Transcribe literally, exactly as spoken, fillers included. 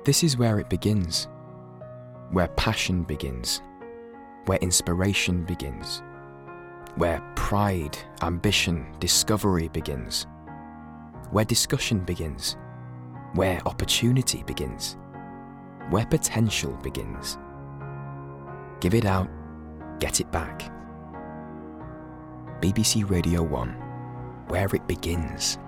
This is where it begins, where passion begins, where inspiration begins, where pride, ambition, discovery begins, where discussion begins, where opportunity begins, where potential begins. Give it out, get it back. B B C Radio one, where it begins.